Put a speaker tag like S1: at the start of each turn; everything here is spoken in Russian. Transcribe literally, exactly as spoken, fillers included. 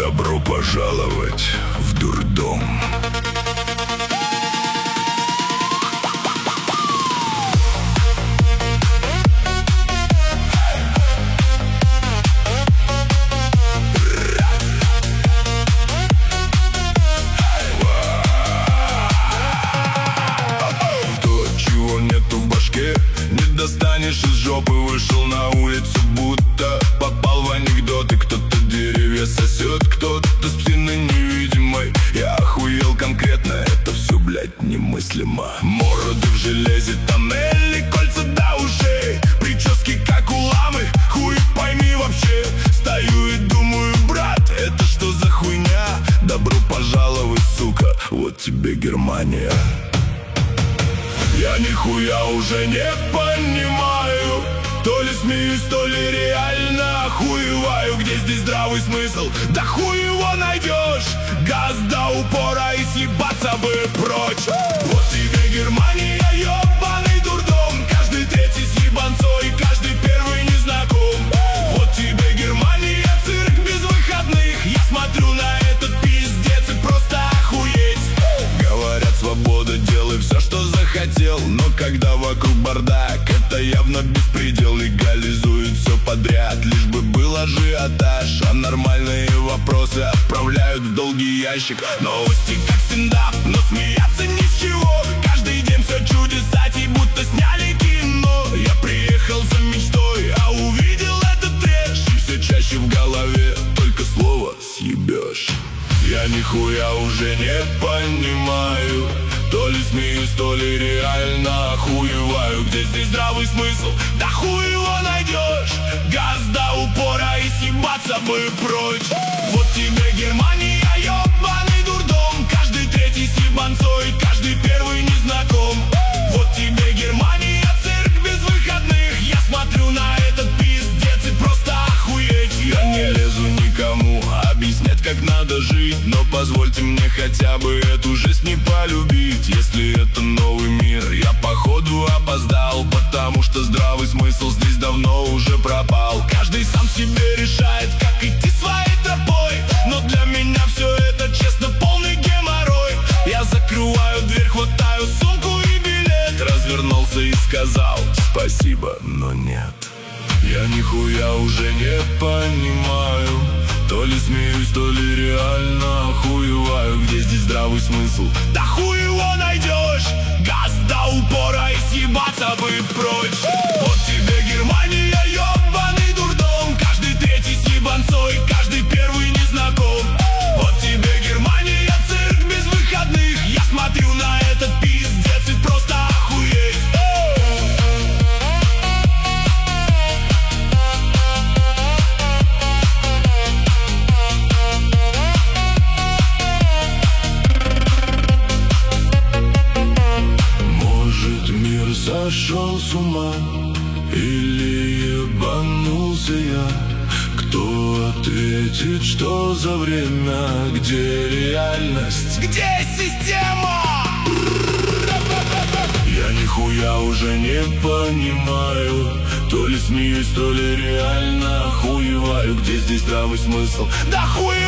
S1: Добро пожаловать в дурдом. То, чего нету в башке, не достанешь из жопы. Вышел на улицу, будто попал в анекдоты. Кто-то деревья сосет, кто-то с псиной невидимой. Я охуел конкретно, это все, блядь, немыслимо. Мороды в железе, тоннели, кольца до ушей, прически как у ламы, хуй пойми вообще. Стою и думаю, брат, это что за хуйня? Добро пожаловать, сука, вот тебе Германия. Я нихуя уже не понимаю, то ли смеюсь, то ли реально охуеваю. Где здесь здравый смысл? Да хуй его найдешь. Газ до упора и съебаться бы прочь. Вот тебе Германия, ёбаный дурдом. Каждый третий с ебанцой, каждый первый незнаком. Вот тебе Германия, цирк без выходных. Я смотрю на этот пиздец и просто охуеть. Говорят, свобода, делай все, что захотел. Но когда вокруг бардак, это явно беспредел. Легализуют все подряд, лишь бы был ажиотаж. А нормальные вопросы отправляют в долгий ящик. Новости как стендап, но смеяться ни с чего. Каждый день все чудесать, будто сняли кино. Я приехал за мечтой, а увидел этот трэш. И все чаще в голове только слово «съебешь». Я нихуя уже не понимаю, то ли смеюсь, то ли реально охуеваю. Где здесь здравый смысл? Да хуй его найдешь. Газ до упора и съебаться бы прочь. Вот тебе Германия, ёбаный дурдом. Каждый третий с ебанцой, каждый первый незнаком. Вот тебе Германия, цирк без выходных. Я смотрю на этот пиздец и просто охуеть. Я не лезу никому объяснять, как надо жить, но позвольте мне хотя бы эту жизнь не полюбить. Если это новый мир, я походу опоздал, потому что здравый смысл здесь давно уже пропал. Каждый сам себе решает, как идти своей тропой, но для меня все это, честно, полный геморрой. Я закрываю дверь, хватаю сумку и билет, развернулся и сказал спасибо, но нет. Я нихуя уже не понимаю, то ли смеюсь, то ли реально охуеваю. Где здесь здравый смысл? Да хуй его найдешь. Газ до упора и съебаться бы прочь. Вот тебе Германия, ёбаный дурдом. Каждый третий с ебанцой, каждый первый незнаком. Вот тебе Германия, цирк без выходных. Я смотрю на этот пиздец и просто охуеть. Сошел с ума или ебанулся я? Кто ответит, что за время? Где реальность? Где система? Я нихуя уже не понимаю, то ли смеюсь, то ли реально охуеваю. Где здесь здравый смысл? Да хуй